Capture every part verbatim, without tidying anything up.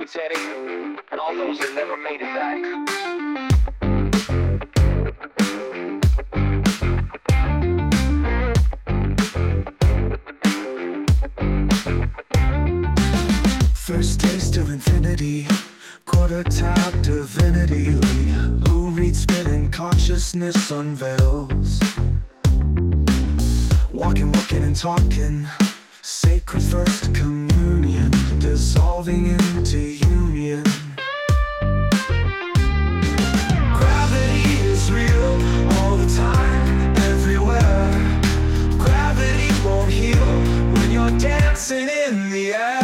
Teddy, and all those that never made it back. First taste of infinity, quarter tap divinity. Lou Reed spinning, consciousness unveils. Walking, walking and talking, sacred first communion, dissolving into union. Gravity is real all the time, everywhere. Gravity won't heal when you're dancing in the air.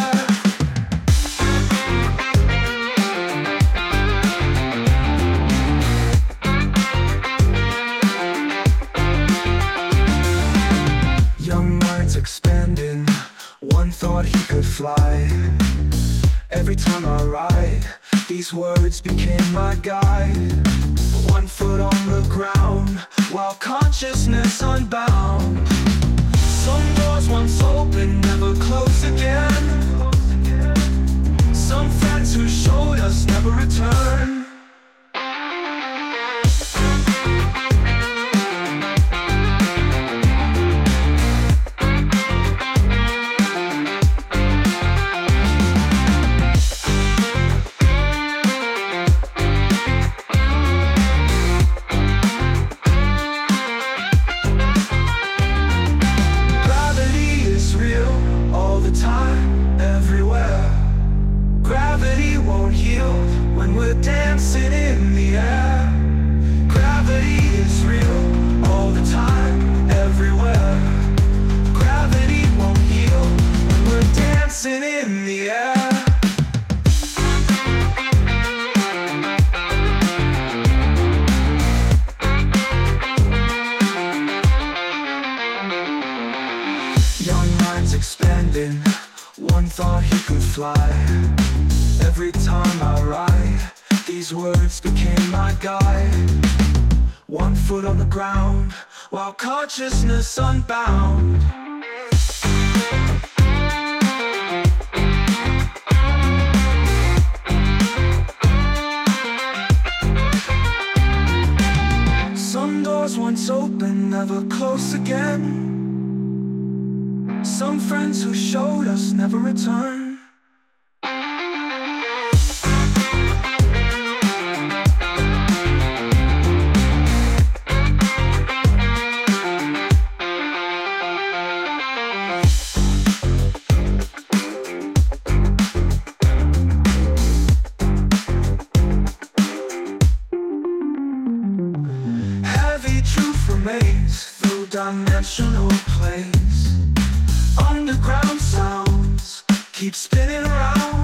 Expanding, one thought he could fly. Every time I write, these words became my guide. One foot on the ground, while consciousness unbound. Some doors once open, never close again. Some friends who showed us never return. Dancing in the air. Gravity is real all the time, everywhere. Gravity won't heal when we're dancing in the air. Young minds expanding, one thought he could fly. Every time I write, these words became my guide. One foot on the ground, while consciousness unbound. Some doors once open, never close again. Some friends who showed us never return. Through dimensional plays, underground sounds keep spinning around.